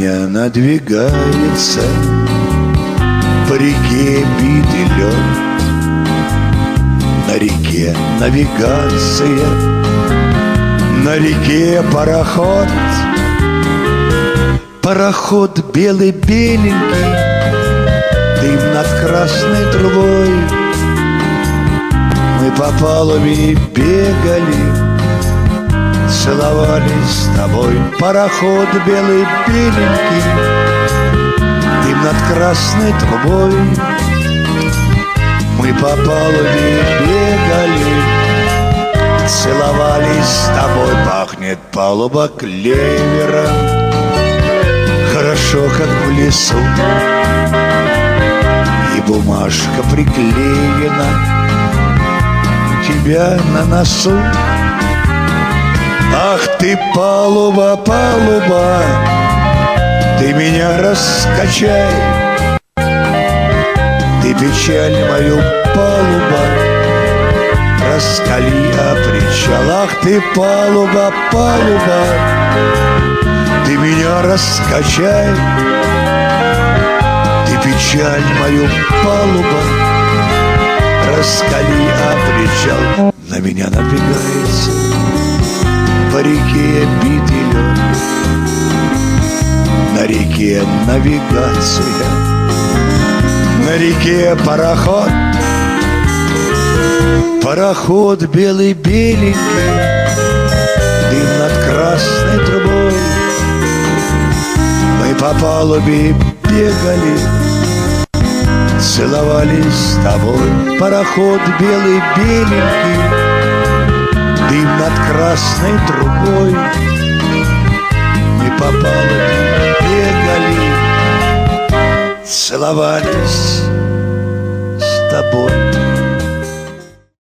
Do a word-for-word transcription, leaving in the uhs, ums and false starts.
меня надвигается по реке битый лед. На реке навигация, на реке пароход. Пароход белый-беленький, дым над красной трубой. Мы по палубе бегали, целовались с тобой. Пароход белый-беленький, дым над красной трубой. Мы по палубе бегали, целовались с тобой. Пахнет палуба клевером, хорошо, как в лесу. И бумажка приклеена у тебя на носу. Ах ты, палуба, палуба, ты меня раскачай. Ты печаль мою, палуба, раскали о причал. Ах ты, палуба, палуба, ты меня раскачай. Ты печаль мою, палуба, раскали о причал. На меня надвигается по реке битый лед. На реке навигация, на реке пароход. Пароход белый-беленький, дым над красной трубой. Мы по палубе бегали, целовались с тобой. Пароход белый-беленький, дым над красной трубой. Мы по палубе бегали, целовались с тобой.